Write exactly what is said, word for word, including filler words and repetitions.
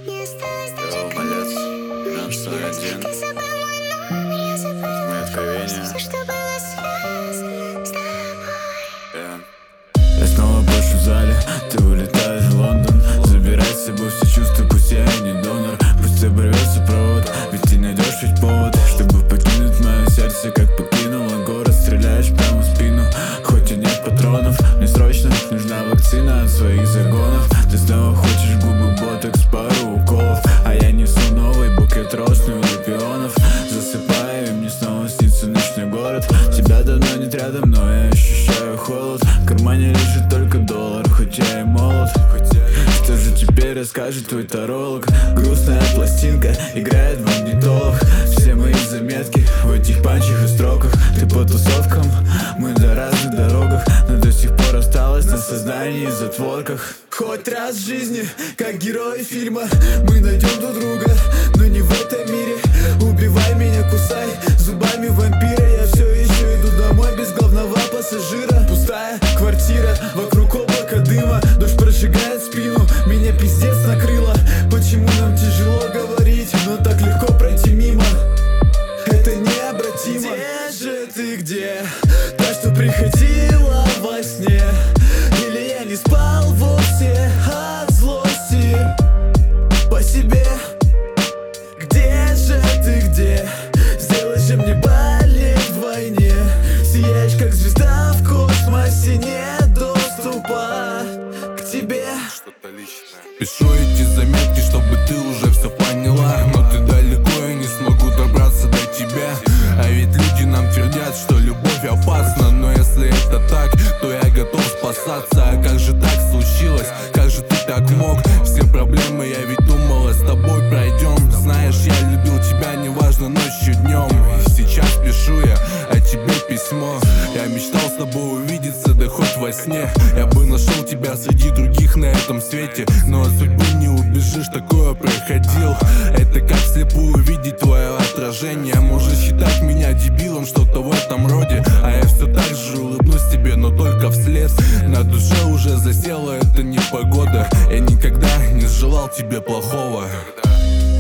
Йоу, малец, двенадцать один. Мои откровения. Yeah. Я снова брошу в зале, ты улетаешь в Лондон. Забирай с собой все чувства, пусть я и не донор. Пусть оборвется провод, ведь ты найдешь ведь повод, чтобы покинуть мое сердце, как покинула город. Стреляешь прямо в спину, хоть и нет патронов. Мне срочно нужна вакцина от своих загонов. Ты снова хочешь губы, ботокс, пару уколов, а я несу новый букет роз у пионов. Засыпаю, и мне снова снится ночной город. Тебя давно нет рядом, но я ощущаю холод. В кармане лежит только доллар, хоть я и молод. Что же теперь расскажет твой таролог? Грустная пластинка играет в магнитолах. Все мои заметки в этих панчах и строках. Ты по тусовкам, мы на разных дорогах, но до сих пор осталось на сознании и затворках. Хоть раз в жизни, как герои фильма, мы найдем друг друга, но не в этом мире. Убивай меня, кусай зубами вампира. Я все еще иду домой без главного пассажира. Пустая квартира, вокруг облака дыма. Дождь прожигает спину, меня пиздец накрыло. Почему нам тяжело говорить, но так легко пройти мимо? Это необратимо. Где же ты, где? Та, что приходила во сне? Или я не спал вовсе от злости по себе? Где же ты, где? Сделай же мне болеть вдвойне. Сияешь, как звезда в космосе, нет доступа к тебе. Что-то личное. Пишу эти заметки, чтобы ты уже все поняла, но ты далеко, я не смогу добраться до тебя. А ведь люди нам твердят, что любовь опасна, но если это так, то я готов спасаться. А как же так случилось? Как же ты так мог? Все проблемы, я ведь думала, с тобой пройдем. Знаешь, я любил тебя, неважно ночью, днем. И сейчас пишу я о тебе письмо. Я мечтал с тобой увидеться, да хоть во сне. Я бы нашел тебя среди других на этом свете, но от судьбы не убежишь, такое проходил. Это как вслепую увидеть твое отражение. Можешь считать меня дебилом, что-то в этом роде, а я все так же улыбнусь тебе, но только вслед. На душе уже засела эта непогода. Я никогда не желал тебе плохого.